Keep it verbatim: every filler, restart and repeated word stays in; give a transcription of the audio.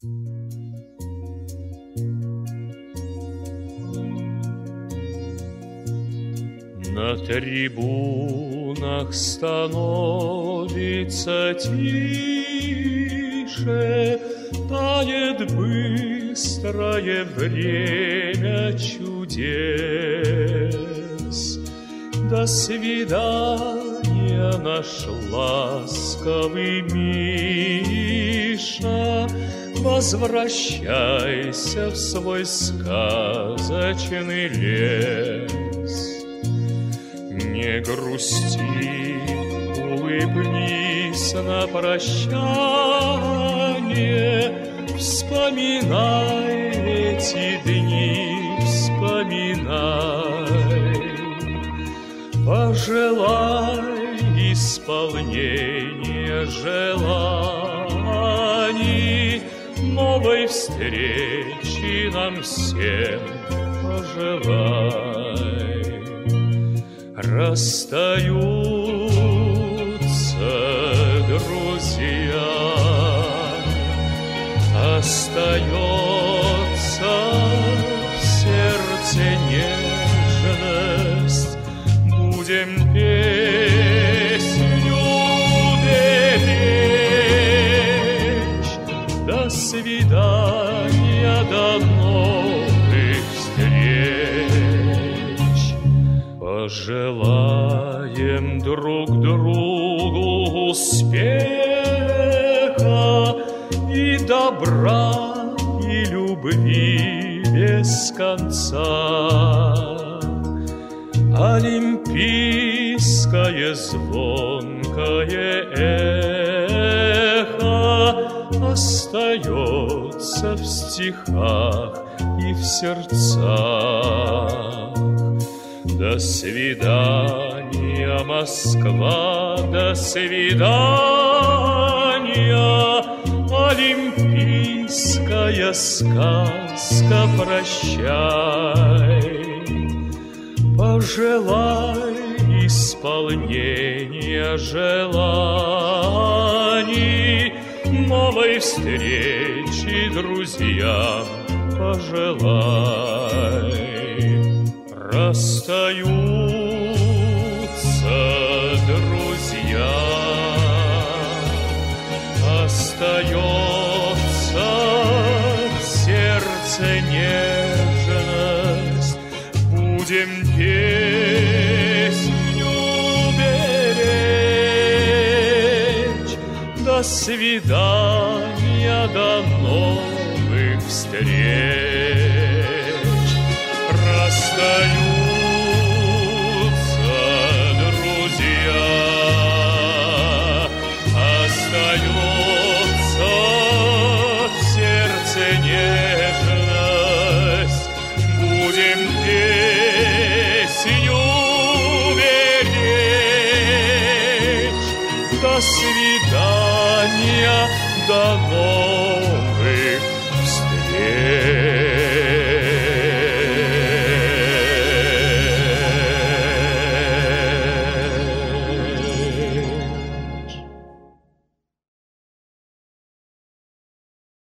На трибунах становится тише, тает быстрое время чудес. До свидания, наш ласковый Миша, возвращайся в свой сказочный лес. Не грусти, улыбнись на прощание, вспоминай эти дни, вспоминай. Пожелай исполнения желаний, новой встречи нам всем пожелай. Расстаются друзья, остается в сердце нежность. Будем песню беречь. До свидания, до новых встреч. Пожелаем друг другу успеха и добра, и любви без конца. Олимпийское звонкое эхо остается в стихах и в сердцах. До свидания, Москва, до свидания, олимпийская сказка, прощай. Пожелай исполнения желаний, новой встречи друзьям пожелай. Расстаются друзья, остается в сердце нежность. Будем песню беречь. До свидания, до новых встреч. Расстаются друзья, остается в сердце нежность. Будем песню беречь. До свидания, до новых встреч.